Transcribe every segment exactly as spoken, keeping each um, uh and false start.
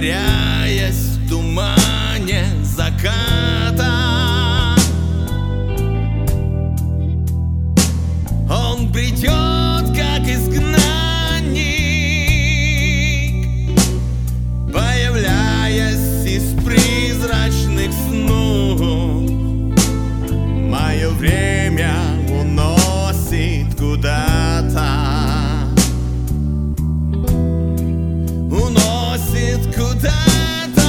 растворяясь в тумане заката. Он придет, как изгнанник, появляясь из призрачных снов. Мое время уносит куда-то, уносит куда-то.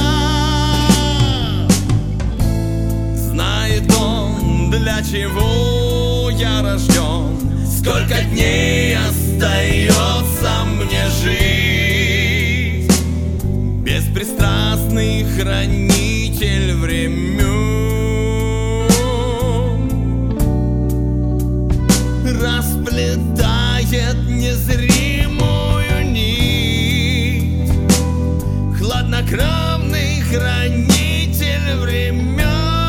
Знает он, для чего я рожден, сколько дней остается мне жить. Беспристрастный хранитель времен расплетает незримую нить. Хладнокровный хранитель времен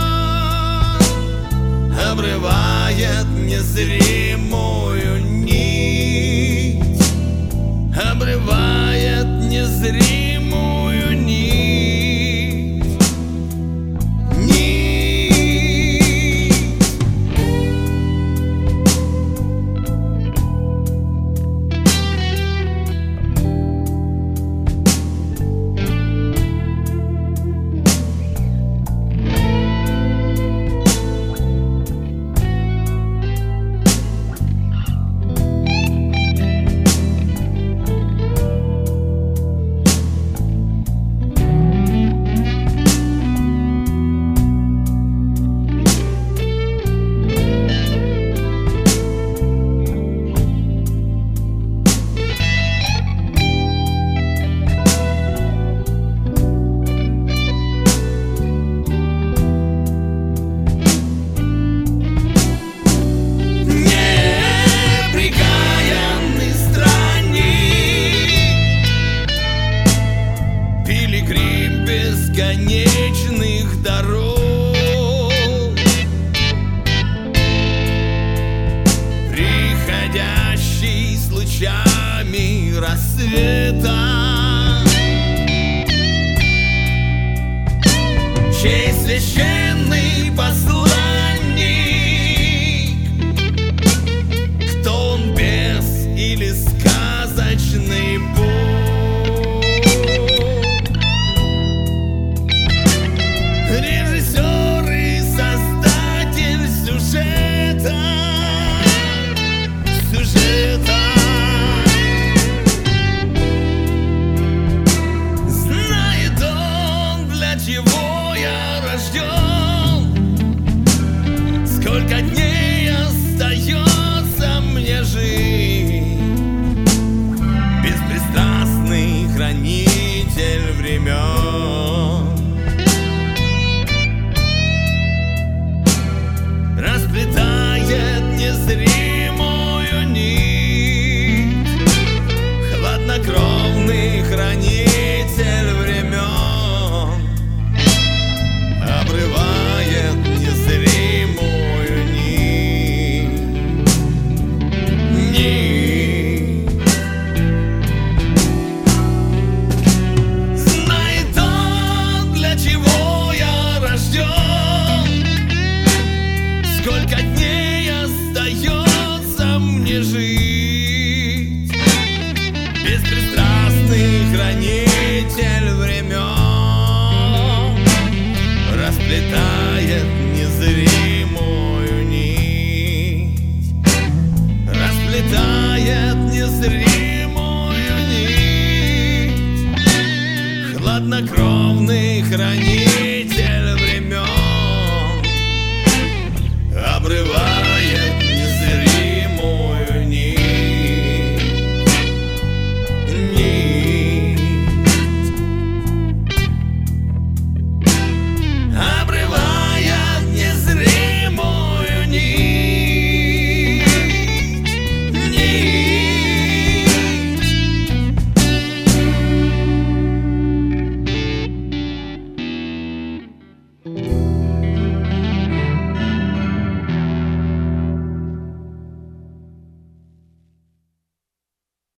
обрывает незримую нить, обрывает незримую нить, нить. Пилигрим бесконечных дорог, приходящий с лучами рассвета, чей священный посланник, кто он, бес или сказочный бог. Режиссер и создатель сюжета, сюжета. Знает он, для чего я рожден, сколько дней остается мне жить. Беспристрастный хранитель времен расплетает незримую нить. Хладнокровный хранитель времен обрывает незримую нить, нить. Знает он, для чего я рожден, сколько дней остается мне жить. Беспристрастный хранитель времен расплетает незримую нить, расплетает незримую